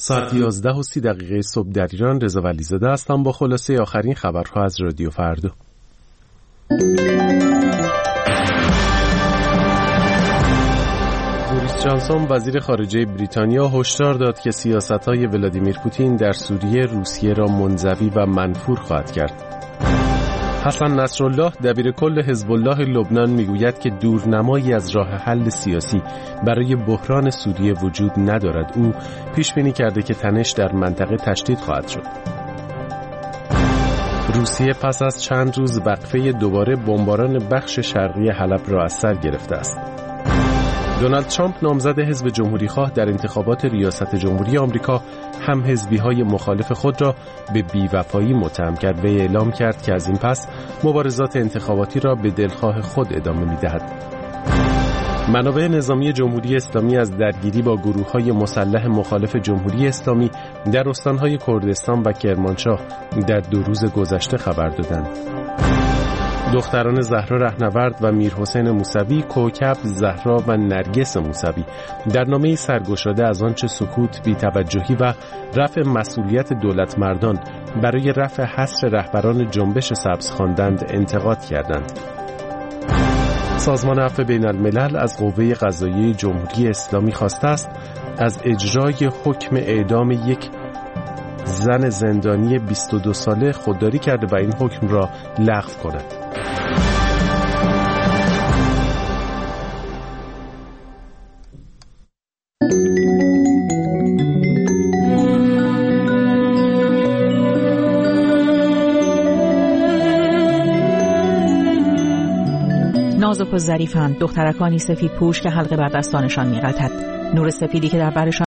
ساعت 11:30 صبح در ایران. رضا ولیزاده هستم با خلاصه آخرین خبرها از رادیو فردا. بوریس جانسون وزیر خارجه بریتانیا هشدار داد که سیاست‌های ولادیمیر پوتین در سوریه روسیه را منزوی و منفور خواهد کرد. حسن نصرالله دبیر کل حزب الله لبنان میگوید که دورنمایی از راه حل سیاسی برای بحران سوریه وجود ندارد. او پیش بینی کرده که تنش در منطقه تشدید خواهد شد. روسیه پس از چند روز وقفه دوباره بمباران بخش شرقی حلب را از سر گرفته است. دونالد ترامپ نامزد حزب جمهوری‌خواه در انتخابات ریاست جمهوری آمریکا هم حزبی‌های مخالف خود را به بی‌وفایی متهم کرد و اعلام کرد که از این پس مبارزات انتخاباتی را به دلخواه خود ادامه می‌دهد. منابع نظامی جمهوری اسلامی از درگیری با گروه‌های مسلح مخالف جمهوری اسلامی در استان‌های کردستان و کرمانشاه در 2 روز گذشته خبر دادند. دختران زهرا رهنورد و میرحسین موسوی، کوکب، زهرا و نرگس موسوی در نامه‌ای سرگشاده از آنچه سکوت، بی‌توجهی و رفع مسئولیت دولت مردان برای رفع حصر رهبران جنبش سبز خواندند انتقاد کردند. سازمان عفو بین الملل از قوه قضاییه جمهوری اسلامی خواسته است از اجرای حکم اعدام یک زن زندانی 22 ساله خودداری کرده و این حکم را لغو کند. نازک و ظریفند، دخترکانی سفید پوش که حلقه بر دستانشان می‌غلطد. نور سفیدی که در برشان